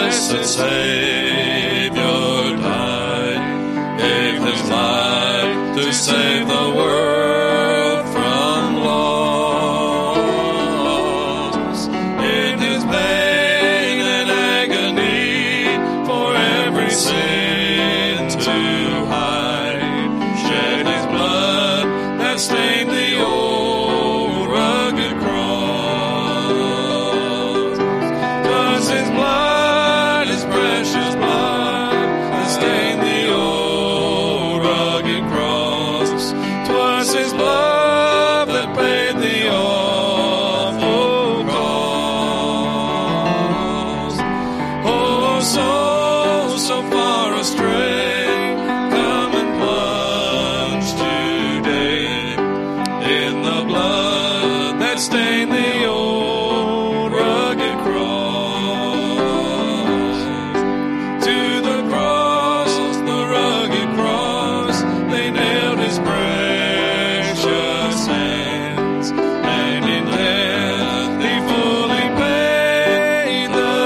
blessed Savior died, gave his life to save the world from loss. In his pain and agony for every sin to hide, shed his blood that stained the old rugged cross. 'Twas his blood, his precious blood, that stained the old rugged cross. 'Twas his love that paid the awful cost. Oh, soul so far astray, come and plunge today in the blood that stained the old rugged cross. To the cross, the rugged cross, they nailed his precious hands, and in death he fully paid the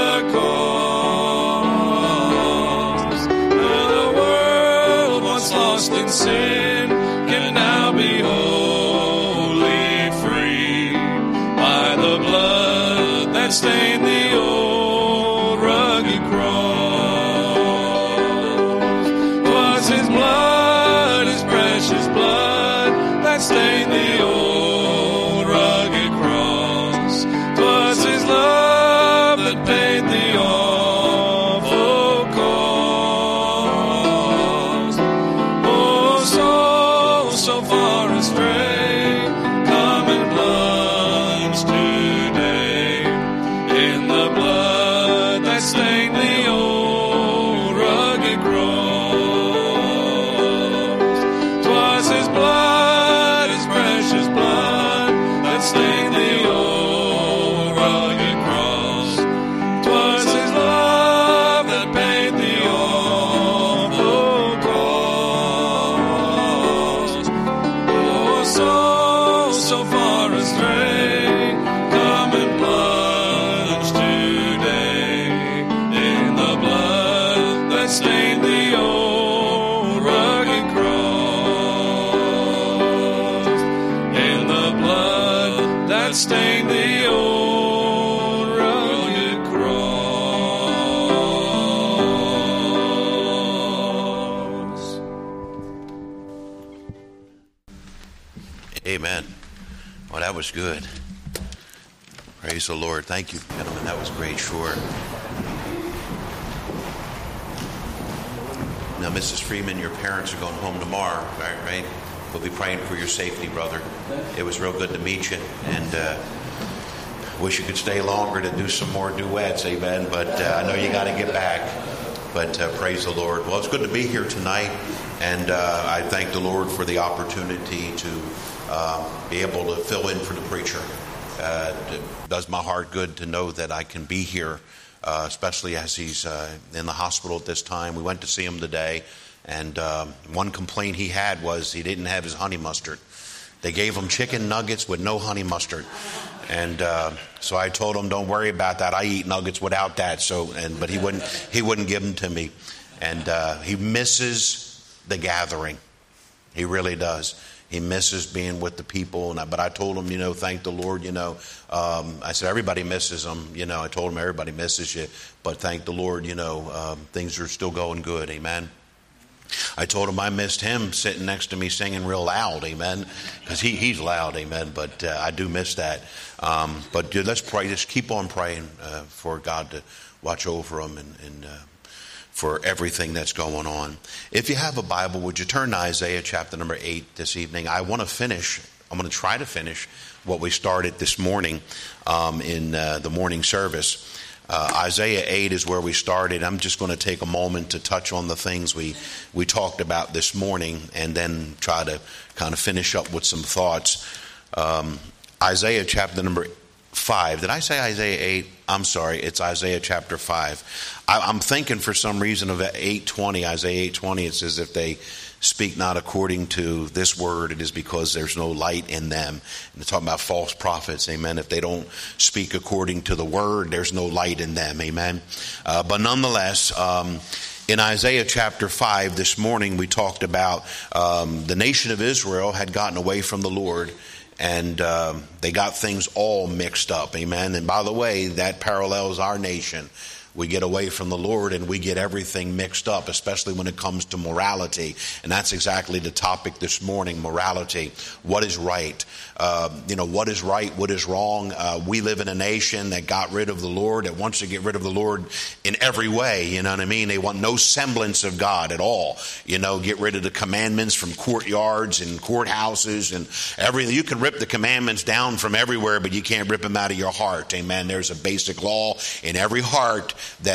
cost. Now the world once lost in sin can now be wholly free by the blood that stained the old rugged cross. 'Twas his blood, his precious blood, that stained the old rugged cross. 'Twas his love that paid the awful cost. Oh, soul so far astray, come and plunge today in the blood that stained the old rugged cross. 'Twas his blood, his precious blood, that stained the old rugged cross. 'Twas his love that paid the awful cost. Oh, soul so far astray, come and plunge today in the blood that stained the old rugged cross. In the blood that stained the old rugged cross. Amen. Well, that was good. Praise the Lord. Thank you, gentlemen. That was great, sure. Now, Mrs. Freeman, your parents are going home tomorrow, right? We'll be praying for your safety, brother. It was real good to meet you, and wish you could stay longer to do some more duets, amen. But I know you got to get back. But praise the Lord. Well, it's good to be here tonight, and I thank the Lord for the opportunity to be able to fill in for the preacher. It does my heart good to know that I can be here, especially as he's in the hospital at this time. We went to see him today, and one complaint he had was he didn't have his honey mustard. They gave him chicken nuggets with no honey mustard. And so I told him, don't worry about that. I eat nuggets without that. But he wouldn't give them to me. And he misses the gathering. He really does. He misses being with the people. But I told him, thank the Lord, I said, everybody misses them. I told him everybody misses you. But thank the Lord, things are still going good. Amen. I told him I missed him sitting next to me singing real loud, amen, because he's loud, amen, but I do miss that. But let's pray, just keep on praying for God to watch over him and for everything that's going on. If you have a Bible, would you turn to Isaiah chapter number 8 this evening? I'm going to try to finish what we started this morning in the morning service. Isaiah 8 is where we started. I'm just going to take a moment to touch on the things we talked about this morning and then try to kind of finish up with some thoughts. Isaiah chapter number 5. Did I say Isaiah 8? I'm sorry. It's Isaiah chapter 5. I'm thinking for some reason of 8:20, Isaiah 8:20. It says if they speak not according to this word, it is because there's no light in them. And they're talking about false prophets, amen. If they don't speak according to the word, there's no light in them, amen. But nonetheless, in Isaiah chapter 5 this morning, we talked about the nation of Israel had gotten away from the Lord, and they got things all mixed up, amen. And by the way, that parallels our nation. We get away from the Lord and we get everything mixed up, especially when it comes to morality. And that's exactly the topic this morning, morality. What is right? What is right? What is wrong? We live in a nation that got rid of the Lord, that wants to get rid of the Lord in every way. You know what I mean? They want no semblance of God at all. Get rid of the commandments from courtyards and courthouses and everything. You can rip the commandments down from everywhere, but you can't rip them out of your heart. Amen. There's a basic law in every heart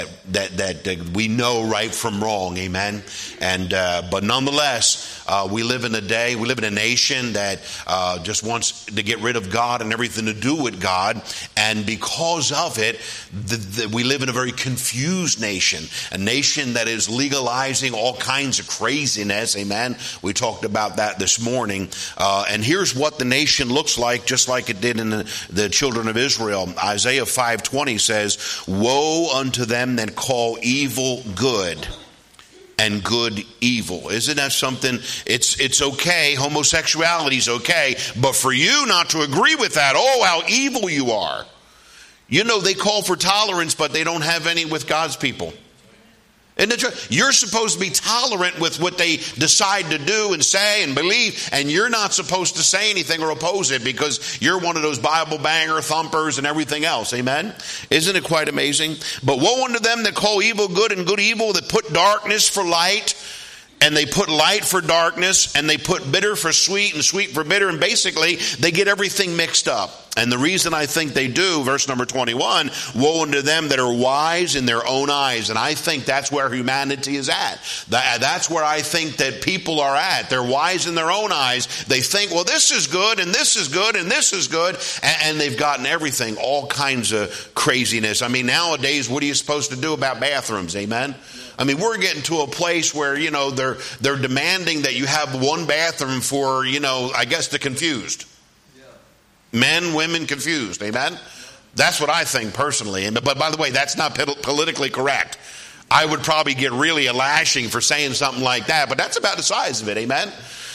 that we know right from wrong, amen. And but nonetheless, we live in a nation that just wants to get rid of God and everything to do with God, and because of it, we live in a very confused nation, a nation that is legalizing all kinds of craziness, amen. We talked about that this morning, and here's what the nation looks like, just like it did in the children of Israel. Isaiah 5:20 says, "Woe unto them that call evil good and good evil." Isn't that something? It's okay. Homosexuality is okay. But for you not to agree with that, oh, how evil you are. They call for tolerance, but they don't have any with God's people. And you're supposed to be tolerant with what they decide to do and say and believe, and you're not supposed to say anything or oppose it because you're one of those Bible banger thumpers and everything else. Amen? Isn't it quite amazing? But woe unto them that call evil good and good evil, that put darkness for light, and they put light for darkness, and they put bitter for sweet and sweet for bitter, and basically they get everything mixed up. And the reason I think they do, verse number 21, woe unto them that are wise in their own eyes. And I think that's where humanity is at. That's where I think that people are at. They're wise in their own eyes. They think, well, this is good, and this is good, and this is good. And they've gotten everything, all kinds of craziness. I mean, nowadays, what are you supposed to do about bathrooms? Amen? I mean, we're getting to a place where, they're demanding that you have one bathroom for, I guess the confused. Men, women confused. Amen? That's what I think personally. But by the way, that's not politically correct. I would probably get really a lashing for saying something like that, but that's about the size of it. Amen?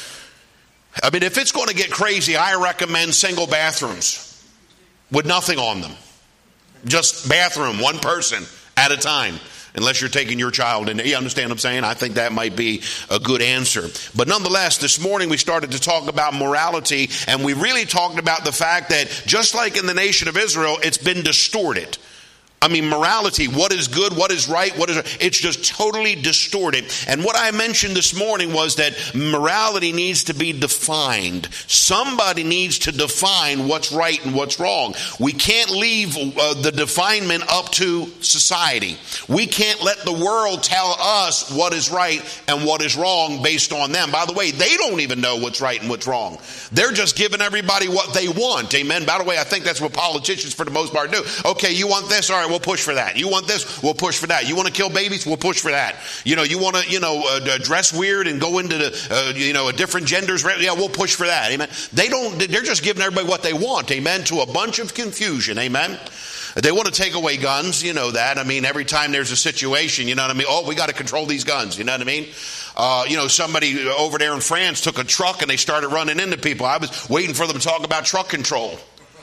I mean, if it's going to get crazy, I recommend single bathrooms with nothing on them. Just bathroom, one person at a time. Unless you're taking your child in. You understand what I'm saying? I think that might be a good answer. But nonetheless, this morning we started to talk about morality, and we really talked about the fact that just like in the nation of Israel, it's been distorted. I mean, morality, what is good, what is right, it's just totally distorted. And what I mentioned this morning was that morality needs to be defined. Somebody needs to define what's right and what's wrong. We can't leave the definement up to society. We can't let the world tell us what is right and what is wrong based on them. By the way, they don't even know what's right and what's wrong. They're just giving everybody what they want. Amen. By the way, I think that's what politicians for the most part do. Okay, you want this? All right, we'll push for that. You want this? We'll push for that. You want to kill babies? We'll push for that. You want to, dress weird and go into a different genders? Yeah, we'll push for that. Amen. They're just giving everybody what they want. Amen. To a bunch of confusion. Amen. They want to take away guns. You know that. I mean, every time there's a situation, you know what I mean? Oh, we got to control these guns. You know what I mean? Somebody over there in France took a truck and they started running into people. I was waiting for them to talk about truck control.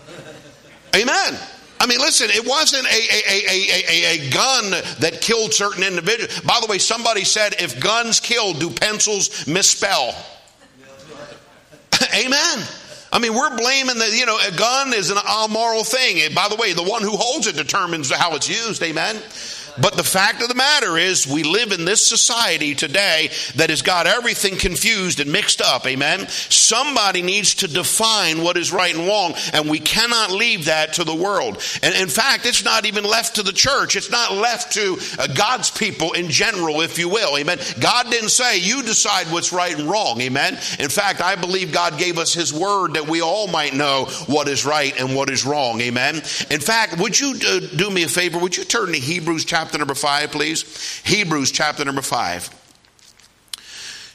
Amen. I mean, listen, it wasn't a gun that killed certain individuals. By the way, somebody said, if guns kill, do pencils misspell? Amen. I mean, we're blaming a gun is an amoral thing. By the way, the one who holds it determines how it's used. Amen. But the fact of the matter is, we live in this society today that has got everything confused and mixed up. Amen. Somebody needs to define what is right and wrong, and we cannot leave that to the world. And in fact, it's not even left to the church. It's not left to God's people in general, if you will. Amen. God didn't say, you decide what's right and wrong. Amen. In fact, I believe God gave us his word that we all might know what is right and what is wrong. Amen. In fact, would you do me a favor? Would you turn to Hebrews chapter number 5, please? Hebrews chapter number 5.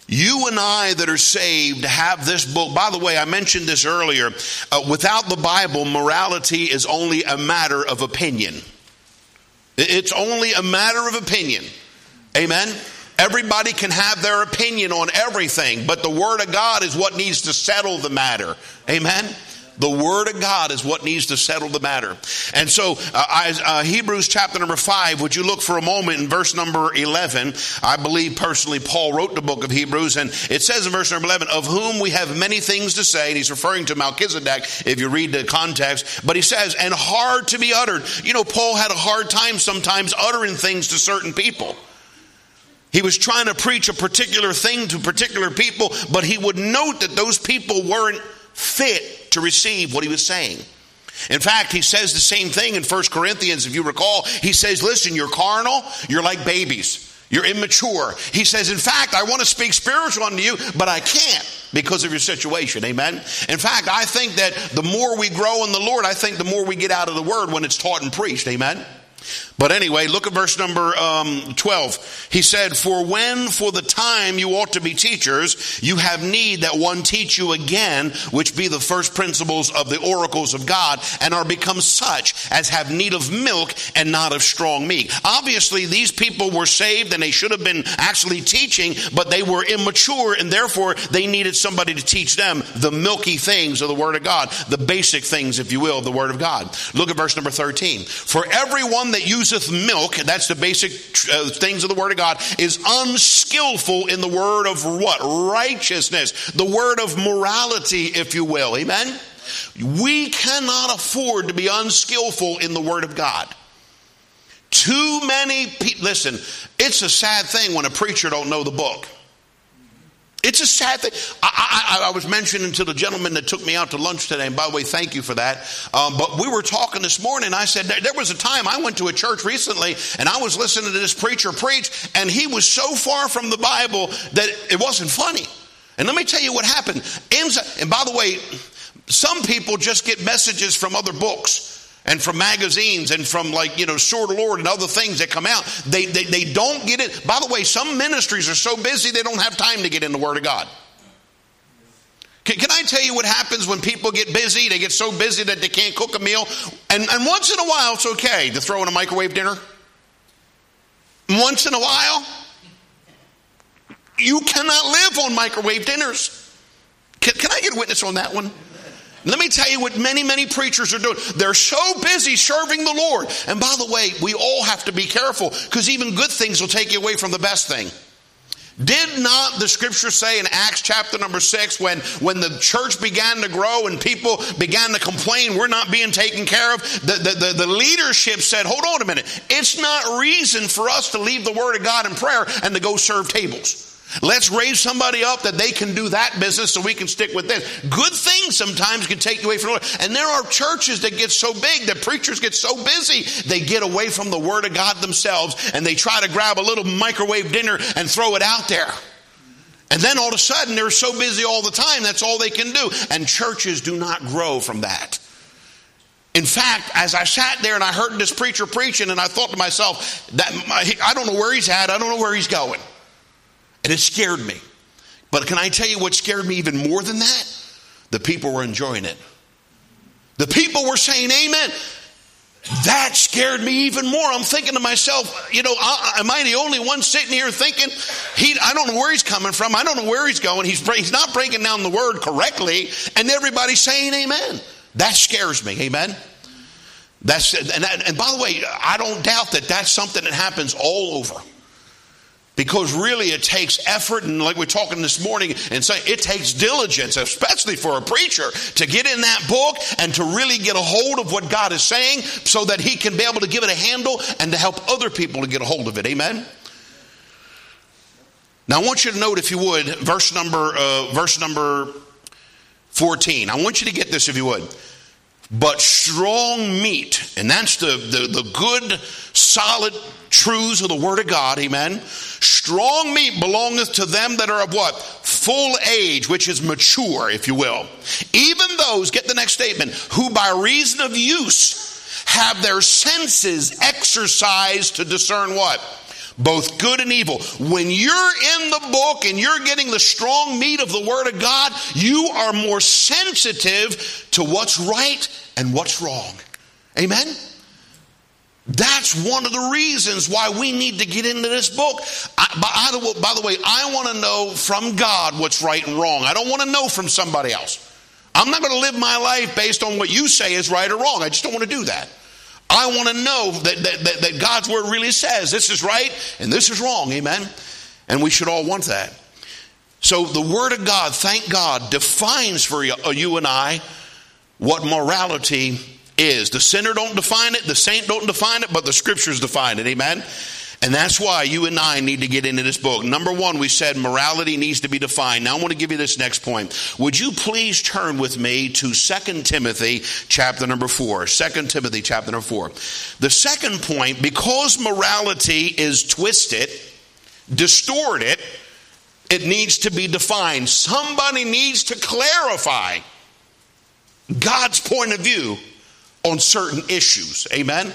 You and I that are saved have this book. By the way, I mentioned this earlier. Without the Bible, morality is only a matter of opinion. It's only a matter of opinion. Amen? Everybody can have their opinion on everything, but the Word of God is what needs to settle the matter. Amen? The Word of God is what needs to settle the matter. And so Hebrews chapter number 5, would you look for a moment in verse number 11? I believe personally Paul wrote the book of Hebrews, and it says in verse number 11, of whom we have many things to say, and he's referring to Melchizedek if you read the context, but he says, and hard to be uttered. You know, Paul had a hard time sometimes uttering things to certain people. He was trying to preach a particular thing to particular people, but he would note that those people weren't fit to receive what he was saying. In fact, he says the same thing in 1 Corinthians, if you recall. He says, listen, you're carnal, you're like babies. You're immature. He says, in fact, I want to speak spiritual unto you, but I can't because of your situation. Amen. In fact, I think that the more we grow in the Lord, I think the more we get out of the word when it's taught and preached. Amen. But anyway, look at verse number 12. He said, for when for the time you ought to be teachers, you have need that one teach you again, which be the first principles of the oracles of God, and are become such as have need of milk and not of strong meat. Obviously, these people were saved and they should have been actually teaching, but they were immature, and therefore they needed somebody to teach them the milky things of the Word of God, the basic things, if you will, of the Word of God. Look at verse number 13. For everyone that useth milk, that's the basic things of the Word of God, is unskillful in the word of what? Righteousness. The word of morality, if you will. Amen? We cannot afford to be unskillful in the Word of God. Too many people, listen, it's a sad thing when a preacher don't know the book. It's a sad thing. I was mentioning to the gentleman that took me out to lunch today, and by the way, thank you for that. But we were talking this morning, and I said, there was a time I went to a church recently, and I was listening to this preacher preach, and he was so far from the Bible that it wasn't funny. And let me tell you what happened. And by the way, some people just get messages from other books and from magazines and from Sword of the Lord and other things that come out. They don't get it. By the way, some ministries are so busy they don't have time to get in the Word of God. Can I tell you what happens when people get busy? They get so busy that they can't cook a meal. And once in a while it's okay to throw in a microwave dinner. Once in a while. You cannot live on microwave dinners. Can I get a witness on that one? Let me tell you what many preachers are doing. They're so busy serving the Lord. And by the way, we all have to be careful, because even good things will take you away from the best thing. Did not the scripture say in Acts chapter number 6, when the church began to grow and people began to complain, we're not being taken care of, the leadership said, hold on a minute. It's not reason for us to leave the Word of God in prayer and to go serve tables. Let's raise somebody up that they can do that business so we can stick with this. Good things sometimes can take you away from the Lord. And there are churches that get so big, that preachers get so busy, they get away from the Word of God themselves, and they try to grab a little microwave dinner and throw it out there. And then all of a sudden they're so busy all the time, that's all they can do. And churches do not grow from that. In fact, as I sat there and I heard this preacher preaching, and I thought to myself, I don't know where he's at, I don't know where he's going. And it scared me. But can I tell you what scared me even more than that? The people were enjoying it. The people were saying amen. That scared me even more. I'm thinking to myself, am I the only one sitting here thinking, I don't know where he's coming from. I don't know where he's going. He's not breaking down the word correctly. And everybody's saying amen. That scares me. Amen. And by the way, I don't doubt that that's something that happens all over. Because really it takes effort, and like we're talking this morning, and say it takes diligence, especially for a preacher, to get in that book and to really get a hold of what God is saying so that he can be able to give it a handle and to help other people to get a hold of it. Amen? Now I want you to note, if you would, verse number 14. I want you to get this, if you would. But strong meat, and that's the good, solid truths of the Word of God, amen. Strong meat belongeth to them that are of what? Full age, which is mature, if you will. Even those, get the next statement, who by reason of use have their senses exercised to discern what? both good and evil. When you're in the book and you're getting the strong meat of the Word of God, you are more sensitive to what's right and what's wrong. Amen? That's one of the reasons why we need to get into this book. By the way, I want to know from God what's right and wrong. I don't want to know from somebody else. I'm not going to live my life based on what you say is right or wrong. I just don't want to do that. I want to know that God's Word really says this is right and this is wrong. Amen? And we should all want that. So the Word of God, thank God, defines for you and I what morality is. The sinner don't define it, the saint don't define it, but the Scriptures define it. Amen? And that's why you and I need to get into this book. Number one, we said morality needs to be defined. Now I want to give you this next point. Would you please turn with me to 2 Timothy chapter number 4. 2 Timothy chapter number 4. The second point, because morality is twisted, distorted, it needs to be defined. Somebody needs to clarify God's point of view on certain issues. Amen?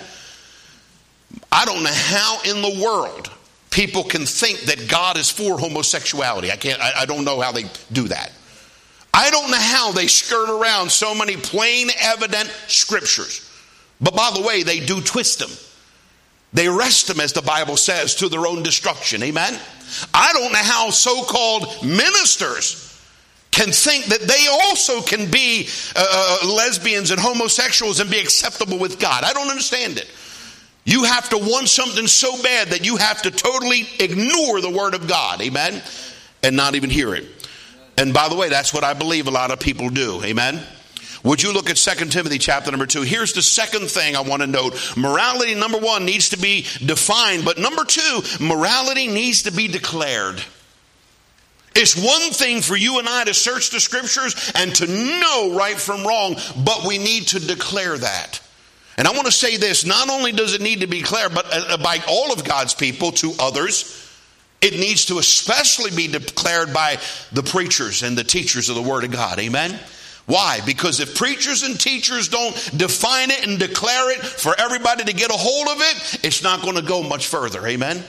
I don't know how in the world people can think that God is for homosexuality. I don't know how they do that. I don't know how they skirt around so many plain, evident scriptures. But by the way, they do twist them. They arrest them, as the Bible says, to their own destruction. Amen? I don't know how so-called ministers can think that they also can be lesbians and homosexuals and be acceptable with God. I don't understand it. You have to want something so bad that you have to totally ignore the Word of God. Amen? And not even hear it. And by the way, that's what I believe a lot of people do. Amen? Would you look at 2 Timothy chapter number 2? Here's the second thing I want to note. Morality, number one, needs to be defined. But number two, morality needs to be declared. It's one thing for you and I to search the Scriptures and to know right from wrong, but we need to declare that. And I want to say this, not only does it need to be declared, but by all of God's people to others, it needs to especially be declared by the preachers and the teachers of the Word of God. Amen? Why? Because if preachers and teachers don't define it and declare it for everybody to get a hold of it, it's not going to go much further. Amen?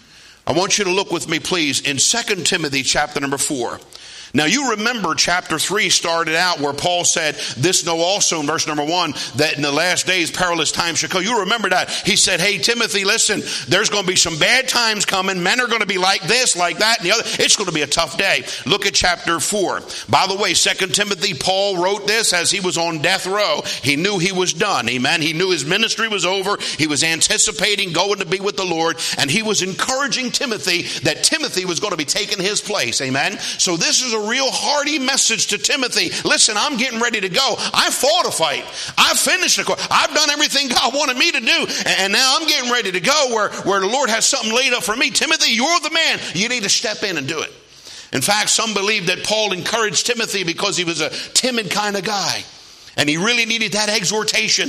I want you to look with me, please, in 2 Timothy chapter number 4. Now, you remember chapter 3 started out where Paul said, this know also in verse number 1, that in the last days perilous times shall come. You remember that. He said, hey, Timothy, listen, there's going to be some bad times coming. Men are going to be like this, like that, and the other. It's going to be a tough day. Look at chapter 4. By the way, 2 Timothy, Paul wrote this as he was on death row. He knew he was done. Amen. He knew his ministry was over. He was anticipating going to be with the Lord, and he was encouraging Timothy that Timothy was going to be taking his place. Amen. So this is a real hearty message to Timothy. Listen, I'm getting ready to go. I fought a fight. I finished the course. I've done everything God wanted me to do. And now I'm getting ready to go where the Lord has something laid up for me. Timothy, you're the man. You need to step in and do it. In fact, some believe that Paul encouraged Timothy because he was a timid kind of guy. And he really needed that exhortation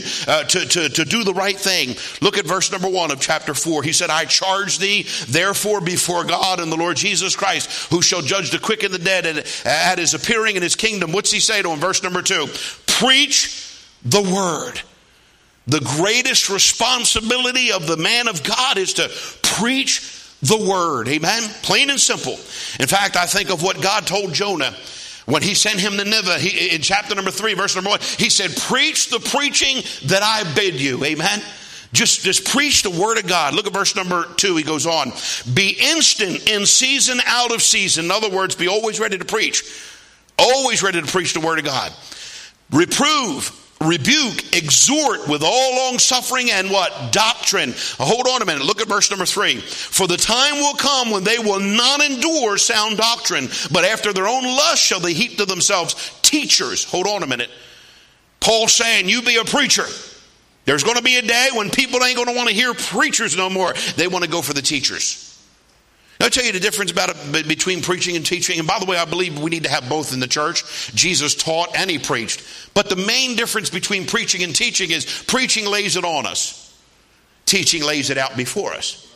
to do the right thing. Look at verse number 1 of chapter 4. He said, I charge thee, therefore, before God and the Lord Jesus Christ, who shall judge the quick and the dead at his appearing in his kingdom. What's he say to him? Verse number 2. Preach the word. The greatest responsibility of the man of God is to preach the word. Amen? Plain and simple. In fact, I think of what God told Jonah. When he sent him to Nineveh, in chapter number 3, verse number 1, he said, preach the preaching that I bid you. Amen. Just preach the word of God. Look at verse number 2. He goes on. Be instant in season, out of season. In other words, be always ready to preach. Always ready to preach the word of God. Reprove, rebuke, exhort with all long suffering and what? Doctrine. Hold on a minute. Look at verse number 3. For the time will come when they will not endure sound doctrine, but after their own lust shall they heap to themselves teachers. Hold on a minute. Paul's saying, you be a preacher. There's going to be a day when people ain't going to want to hear preachers no more. They want to go for the teachers. I'll tell you the difference between preaching and teaching. And by the way, I believe we need to have both in the church. Jesus taught and he preached. But the main difference between preaching and teaching is preaching lays it on us. Teaching lays it out before us.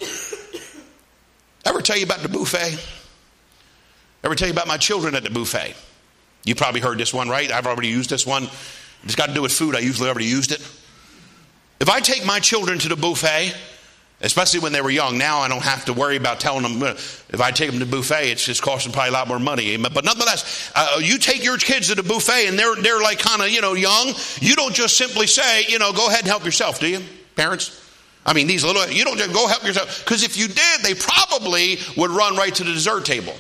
Ever tell you about the buffet? Ever tell you about my children at the buffet? You probably heard this one, right? I've already used this one. It's got to do with food. I usually already used it. If I take my children to the buffet, Especially when they were young. Now I don't have to worry about telling them, if I take them to the buffet, it's just costing probably a lot more money. But nonetheless, you take your kids to the buffet and they're like kind of, young. You don't just simply say, go ahead and help yourself, do you, parents? I mean, you don't just go help yourself. Because if you did, they probably would run right to the dessert table.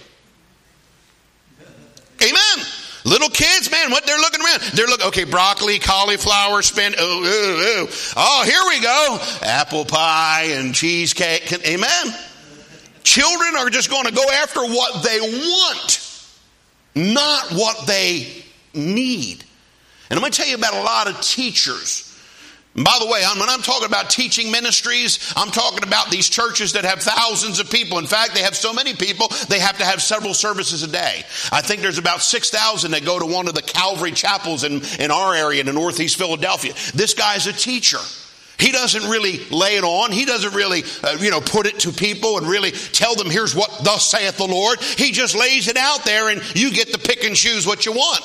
Amen. Little kids, man, what they're looking around. They're looking, okay, broccoli, cauliflower, spinach. Oh, here we go. Apple pie and cheesecake. Amen. Children are just going to go after what they want, not what they need. And I'm going to tell you about a lot of teachers. And by the way, when I'm talking about teaching ministries, I'm talking about these churches that have thousands of people. In fact, they have so many people, they have to have several services a day. I think there's about 6,000 that go to one of the Calvary chapels in our area in Northeast Philadelphia. This guy's a teacher. He doesn't really lay it on. He doesn't really, put it to people and really tell them, here's what thus saith the Lord. He just lays it out there and you get to pick and choose what you want.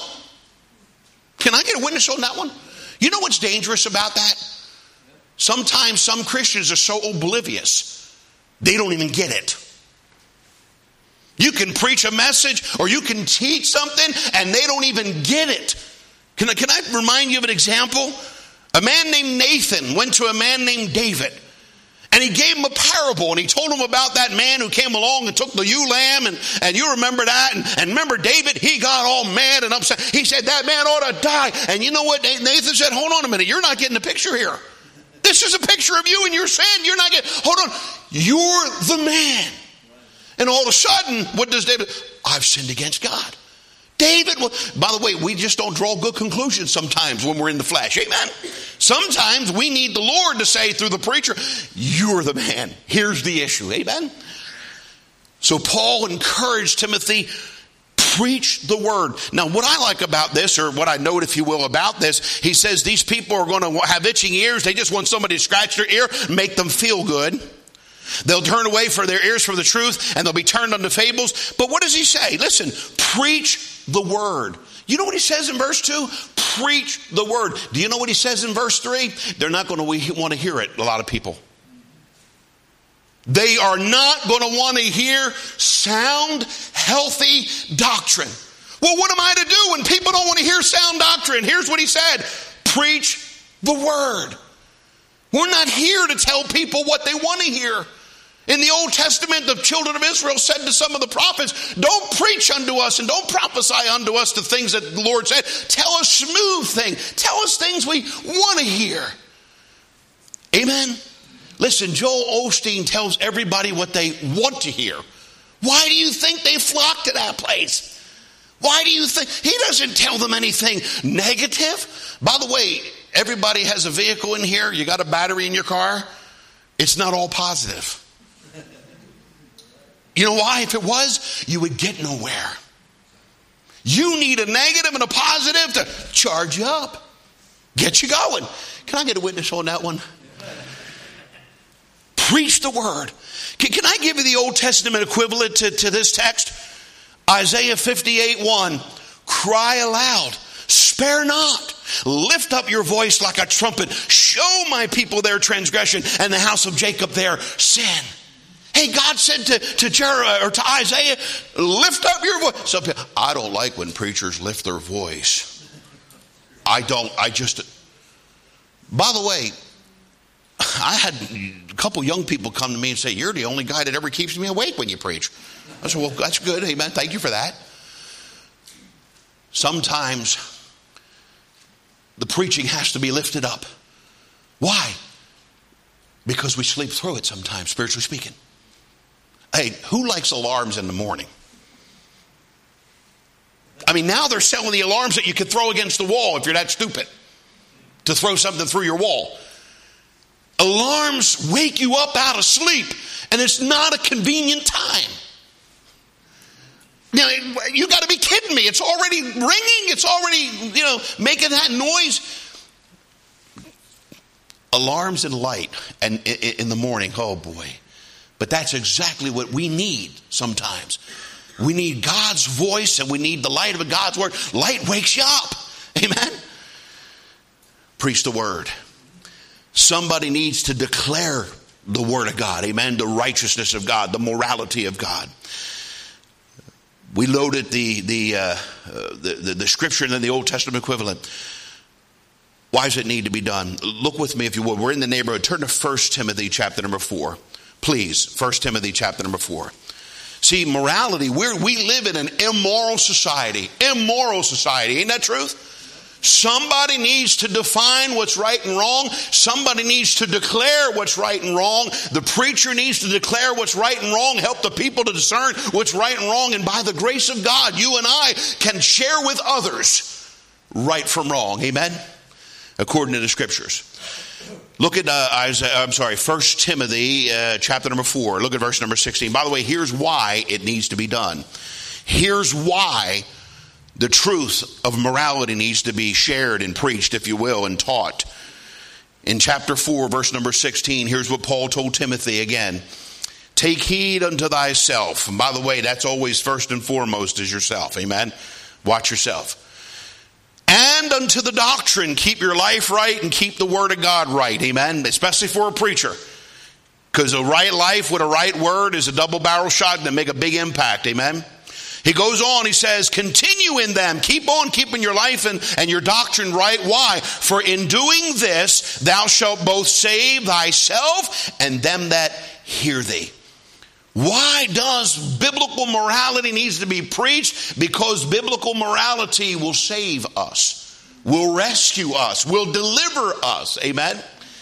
Can I get a witness on that one? You know what's dangerous about that? Sometimes some Christians are so oblivious, they don't even get it. You can preach a message or you can teach something and they don't even get it. Can I remind you of an example? A man named Nathan went to a man named David. And he gave him a parable, and he told him about that man who came along and took the ewe lamb, and you remember that. And remember David, he got all mad and upset. He said, that man ought to die. And you know what Nathan said? Hold on a minute, you're not getting the picture here. This is a picture of you and your sin. You're not getting, hold on, you're the man. And all of a sudden, what does David? I've sinned against God. David, by the way, we just don't draw good conclusions sometimes when we're in the flesh. Amen. Sometimes we need the Lord to say through the preacher, you're the man. Here's the issue. Amen. So Paul encouraged Timothy, preach the word. Now, what I like about this, or what I note, if you will, about this, he says these people are going to have itching ears. They just want somebody to scratch their ear, make them feel good. They'll turn away for their ears from the truth, and they'll be turned unto fables. But what does he say? Listen, preach the word. You know what he says in verse 2? Preach the word. Do you know what he says in verse 3? They're not going to want to hear it, a lot of people. They are not going to want to hear sound, healthy doctrine. Well, what am I to do when people don't want to hear sound doctrine? Here's what he said. Preach the word. We're not here to tell people what they want to hear. In the Old Testament, the children of Israel said to some of the prophets, don't preach unto us and don't prophesy unto us the things that the Lord said. Tell us smooth things. Tell us things we want to hear. Amen. Listen, Joel Osteen tells everybody what they want to hear. Why do you think they flock to that place? Why do you think? He doesn't tell them anything negative. By the way, everybody has a vehicle in here. You got a battery in your car. It's not all positive. You know why? If it was, you would get nowhere. You need a negative and a positive to charge you up, get you going. Can I get a witness on that one? Preach the word. Can I give you the Old Testament equivalent to this text? Isaiah 58:1. Cry aloud, spare not. Lift up your voice like a trumpet. Show my people their transgression and the house of Jacob their sin. Hey, God said to Isaiah, lift up your voice. Some people, I don't like when preachers lift their voice. By the way, I had a couple young people come to me and say, you're the only guy that ever keeps me awake when you preach. I said, well, that's good. Amen. Thank you for that. Sometimes the preaching has to be lifted up. Why? Because we sleep through it sometimes, spiritually speaking. Hey, who likes alarms in the morning? I mean, now they're selling the alarms that you could throw against the wall if you're that stupid to throw something through your wall. Alarms wake you up out of sleep, and it's not a convenient time. Now, you got to be kidding me. It's already ringing. It's already, making that noise. Alarms and light and in the morning. Oh, boy. But that's exactly what we need sometimes. We need God's voice and we need the light of God's word. Light wakes you up. Amen. Preach the word. Somebody needs to declare the Word of God. Amen. The righteousness of God, the morality of God. We loaded the scripture and then the Old Testament equivalent. Why does it need to be done? Look with me if you will. We're in the neighborhood. Turn to 1 Timothy chapter number 4. Please, 1 Timothy chapter number 4. See, morality, we live in an immoral society. Immoral society. Ain't that truth? Somebody needs to define what's right and wrong. Somebody needs to declare what's right and wrong. The preacher needs to declare what's right and wrong, help the people to discern what's right and wrong. And by the grace of God, you and I can share with others right from wrong. Amen? According to the scriptures. Look at 1 Timothy chapter number 4. Look at verse number 16. By the way, here's why it needs to be done. Here's why the truth of morality needs to be shared and preached, if you will, and taught. In chapter 4, verse number 16, here's what Paul told Timothy again. Take heed unto thyself. And by the way, that's always first and foremost is yourself. Amen? Watch yourself. And unto the doctrine, keep your life right and keep the word of God right. Amen? Especially for a preacher. Because a right life with a right word is a double barrel shot and make a big impact. Amen? He goes on, he says, continue in them. Keep on keeping your life and your doctrine right. Why? For in doing this, thou shalt both save thyself and them that hear thee. Why does biblical morality needs to be preached? Because biblical morality will save us, will rescue us, will deliver us. Amen?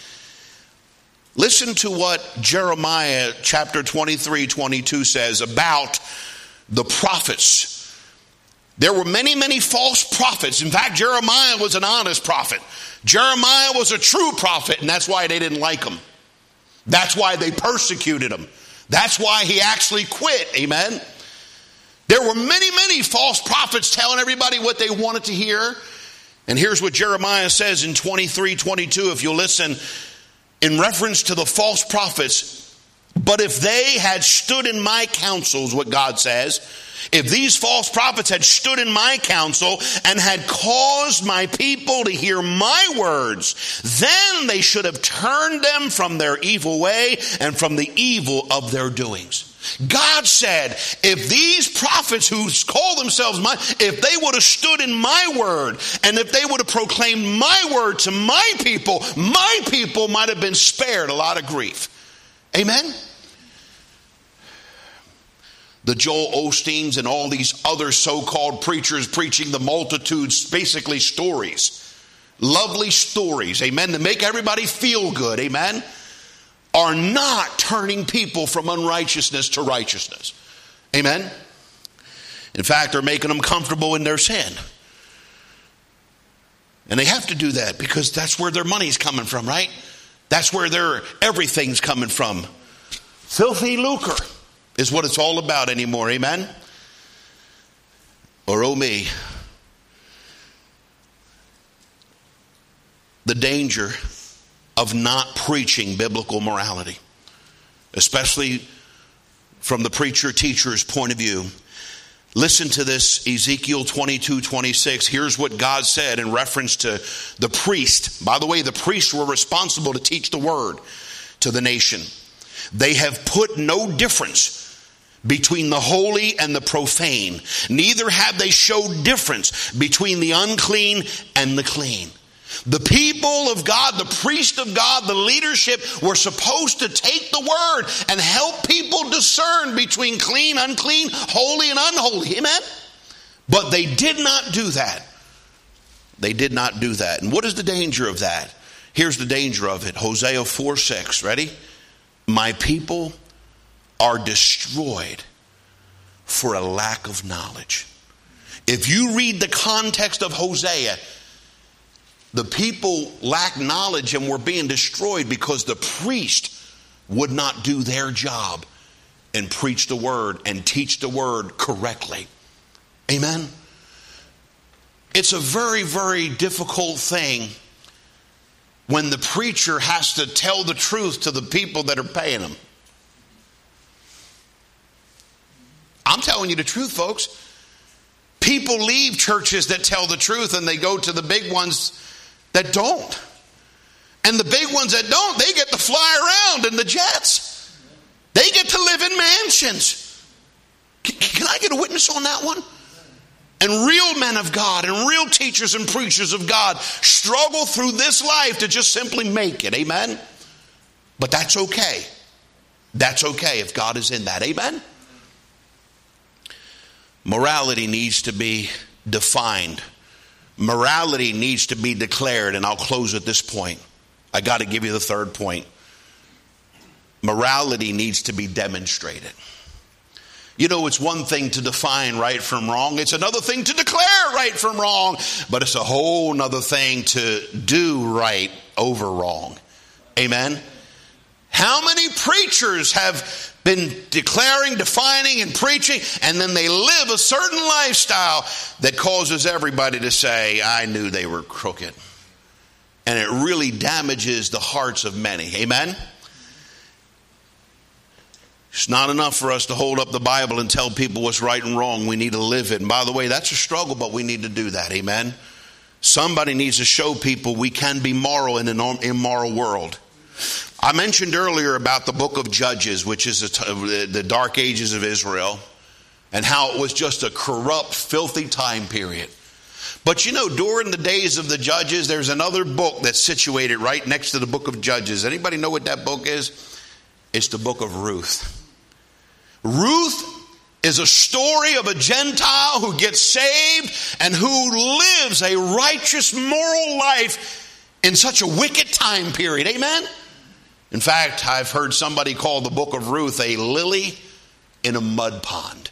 Listen to what Jeremiah chapter 23:22 says about the prophets. There were many, many false prophets. In fact, Jeremiah was an honest prophet. Jeremiah was a true prophet, and that's why they didn't like him. That's why they persecuted him. That's why he actually quit. Amen. There were many, many false prophets telling everybody what they wanted to hear. And here's what Jeremiah says in 23:22, if you'll listen, in reference to the false prophets. But if they had stood in my counsels, what God says, if these false prophets had stood in my counsel and had caused my people to hear my words, then they should have turned them from their evil way and from the evil of their doings. God said, if these prophets who call themselves mine, if they would have stood in my word, and if they would have proclaimed my word to my people might have been spared a lot of grief. Amen? The Joel Osteens and all these other so-called preachers preaching the multitudes, basically stories. Lovely stories, amen, to make everybody feel good, amen, are not turning people from unrighteousness to righteousness. Amen? In fact, they're making them comfortable in their sin. And they have to do that because that's where their money's coming from, right? That's where their everything's coming from. Filthy lucre is what it's all about anymore. Amen? Or oh me. The danger of not preaching biblical morality, especially from the preacher-teacher's point of view. Listen to this, Ezekiel 22:26. Here's what God said in reference to the priest. By the way, the priests were responsible to teach the word to the nation. They have put no difference between the holy and the profane. Neither have they showed difference between the unclean and the clean. The people of God, the priest of God, the leadership were supposed to take the word and help people discern between clean, unclean, holy, and unholy. Amen? But they did not do that. They did not do that. And what is the danger of that? Here's the danger of it. Hosea 4:6. Ready? My people are destroyed for a lack of knowledge. If you read the context of Hosea, the people lacked knowledge and were being destroyed because the priest would not do their job and preach the word and teach the word correctly. Amen? It's a very, very difficult thing when the preacher has to tell the truth to the people that are paying him. I'm telling you the truth, folks. People leave churches that tell the truth and they go to the big ones that don't. And the big ones that don't, they get to fly around in the jets. They get to live in mansions. Can I get a witness on that one? And real men of God and real teachers and preachers of God struggle through this life to just simply make it. Amen? But that's okay. That's okay if God is in that. Amen? Morality needs to be defined. Morality needs to be declared. And I'll close at this point. I got to give you the third point. Morality needs to be demonstrated. You know, it's one thing to define right from wrong. It's another thing to declare right from wrong. But it's a whole nother thing to do right over wrong. Amen? How many preachers have been declaring, defining, and preaching, and then they live a certain lifestyle that causes everybody to say, I knew they were crooked. And it really damages the hearts of many. Amen? It's not enough for us to hold up the Bible and tell people what's right and wrong. We need to live it. And by the way, that's a struggle, but we need to do that. Amen? Somebody needs to show people we can be moral in an immoral world. I mentioned earlier about the book of Judges, which is the dark ages of Israel, and how it was just a corrupt, filthy time period. But you know, during the days of the Judges, there's another book that's situated right next to the book of Judges. Anybody know what that book is? It's the book of Ruth. Ruth is a story of a Gentile who gets saved and who lives a righteous, moral life in such a wicked time period. Amen? In fact, I've heard somebody call the book of Ruth a lily in a mud pond.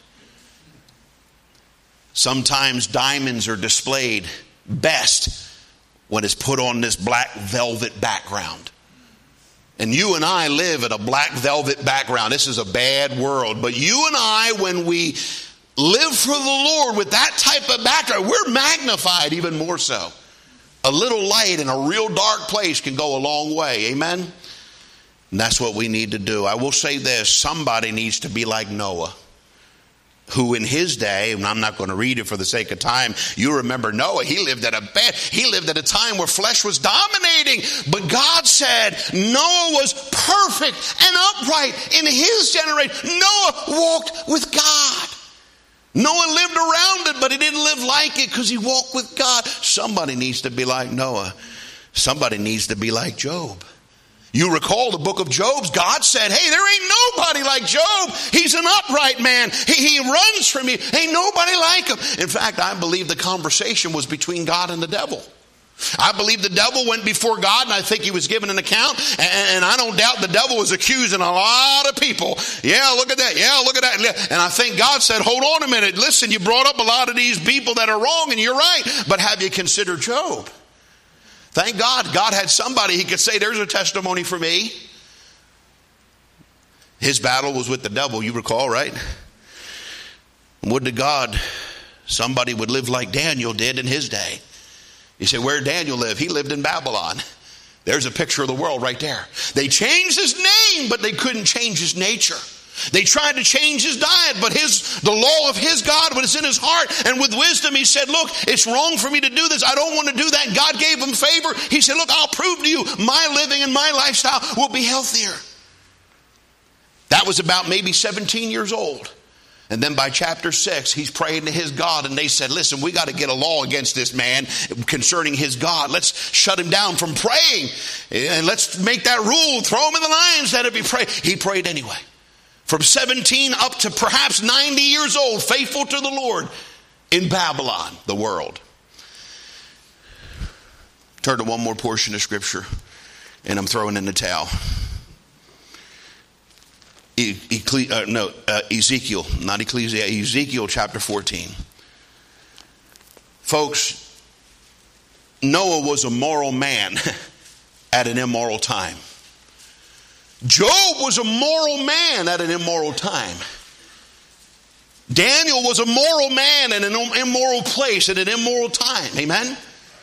Sometimes diamonds are displayed best when it's put on this black velvet background. And you and I live in a black velvet background. This is a bad world. But you and I, when we live for the Lord with that type of background, we're magnified even more so. A little light in a real dark place can go a long way. Amen? And that's what we need to do. I will say this. Somebody needs to be like Noah, who in his day, and I'm not going to read it for the sake of time, you remember Noah, he lived at a time where flesh was dominating. But God said Noah was perfect and upright in his generation. Noah walked with God. Noah lived around it, but he didn't live like it because he walked with God. Somebody needs to be like Noah. Somebody needs to be like Job. You recall the book of Job, God said, hey, there ain't nobody like Job. He's an upright man. He runs from you. Ain't nobody like him. In fact, I believe the conversation was between God and the devil. I believe the devil went before God, and I think he was given an account. And I don't doubt the devil was accusing a lot of people. Yeah, look at that. Yeah, look at that. And I think God said, hold on a minute. Listen, you brought up a lot of these people that are wrong, and you're right. But have you considered Job? Thank God, God had somebody he could say, there's a testimony for me. His battle was with the devil, you recall, right? Would to God somebody would live like Daniel did in his day. You say, where did Daniel live? He lived in Babylon. There's a picture of the world right there. They changed his name, but they couldn't change his nature. They tried to change his diet, but the law of his God was in his heart. And with wisdom, he said, look, it's wrong for me to do this. I don't want to do that. And God gave him favor. He said, look, I'll prove to you my living and my lifestyle will be healthier. That was about maybe 17 years old. And then by chapter 6, he's praying to his God. And they said, listen, we got to get a law against this man concerning his God. Let's shut him down from praying. And let's make that rule. Throw him in the lions that if he pray. He prayed anyway. From 17 up to perhaps 90 years old, faithful to the Lord in Babylon, the world. Turn to one more portion of Scripture, and I'm throwing in the towel. Ezekiel, not Ecclesiastes, Ezekiel chapter 14. Folks, Noah was a moral man at an immoral time. Job was a moral man at an immoral time. Daniel was a moral man in an immoral place at an immoral time. Amen?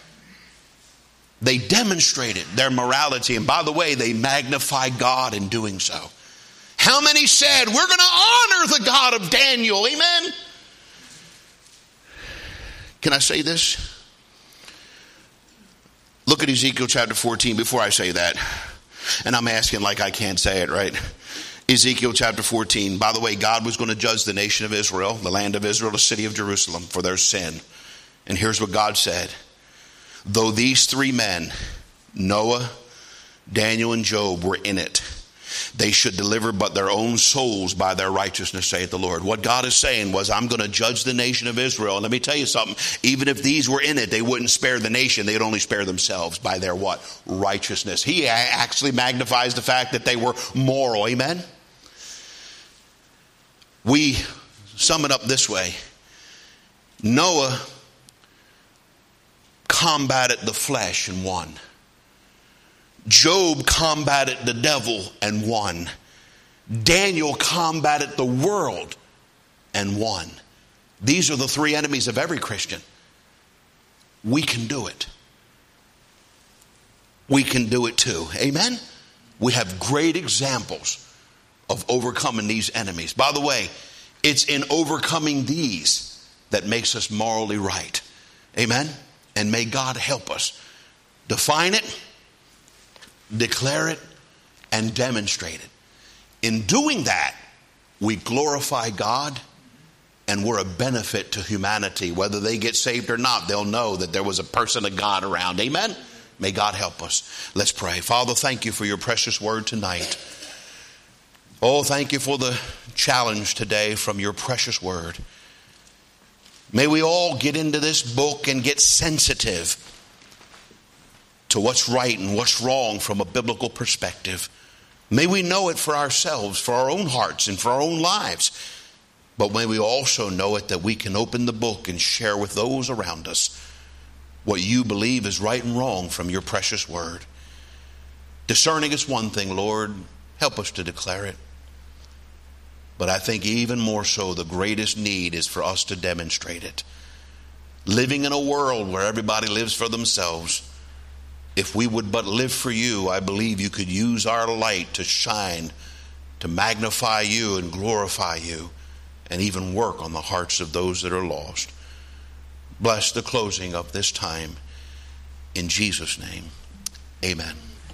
They demonstrated their morality. And by the way, they magnified God in doing so. How many said, we're going to honor the God of Daniel? Amen? Can I say this? Look at Ezekiel chapter 14 before I say that. And I'm asking like I can't say it, right? Ezekiel chapter 14. By the way, God was going to judge the nation of Israel, the land of Israel, the city of Jerusalem for their sin. And here's what God said. Though these three men, Noah, Daniel, and Job, were in it, they should deliver but their own souls by their righteousness, saith the Lord. What God is saying was, I'm going to judge the nation of Israel. And let me tell you something. Even if these were in it, they wouldn't spare the nation. They'd only spare themselves by their what? Righteousness. He actually magnifies the fact that they were moral. Amen? We sum it up this way. Noah combated the flesh and won. Job combated the devil and won. Daniel combated the world and won. These are the three enemies of every Christian. We can do it. We can do it too. Amen? We have great examples of overcoming these enemies. By the way, it's in overcoming these that makes us morally right. Amen? And may God help us define it, declare it, and demonstrate it. In doing that, we glorify God and we're a benefit to humanity. Whether they get saved or not, they'll know that there was a person of God around. Amen? May God help us. Let's pray. Father, thank you for your precious word tonight. Oh, thank you for the challenge today from your precious word. May we all get into this book and get sensitive to what's right and what's wrong from a biblical perspective. May we know it for ourselves, for our own hearts and for our own lives. But may we also know it that we can open the book and share with those around us what you believe is right and wrong from your precious word. Discerning is one thing, Lord. Help us to declare it. But I think even more so, the greatest need is for us to demonstrate it. Living in a world where everybody lives for themselves, if we would but live for you, I believe you could use our light to shine, to magnify you and glorify you, and even work on the hearts of those that are lost. Bless the closing of this time. In Jesus' name, amen.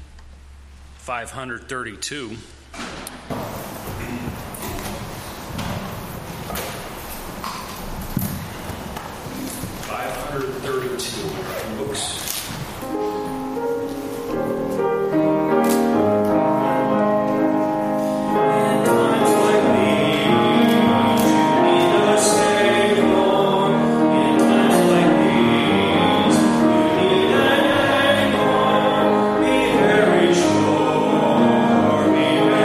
532. 532 books. Be very sure, be very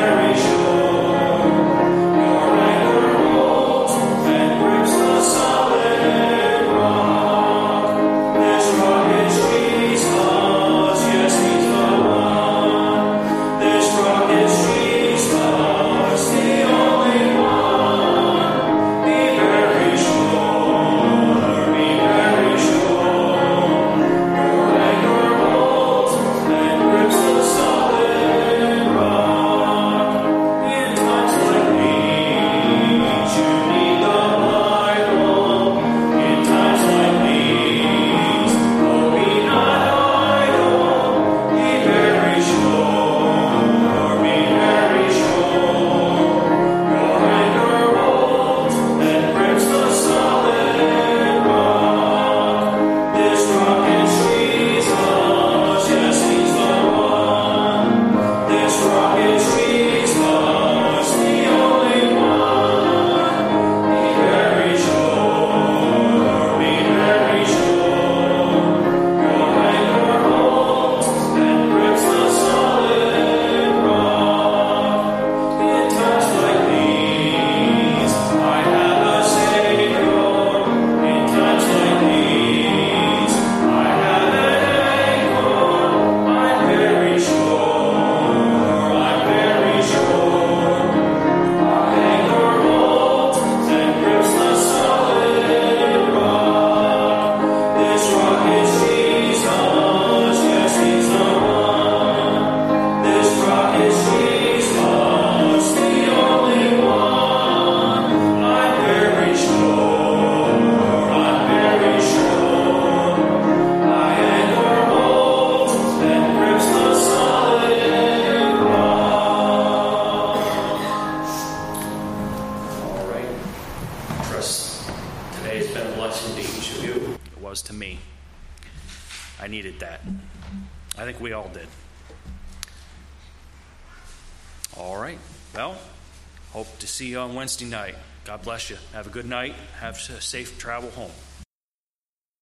today. It's been a blessing to each of you. It was to me. I needed that. I think we all did. All right. Well, hope to see you on Wednesday night. God bless you. Have a good night. Have a safe travel home.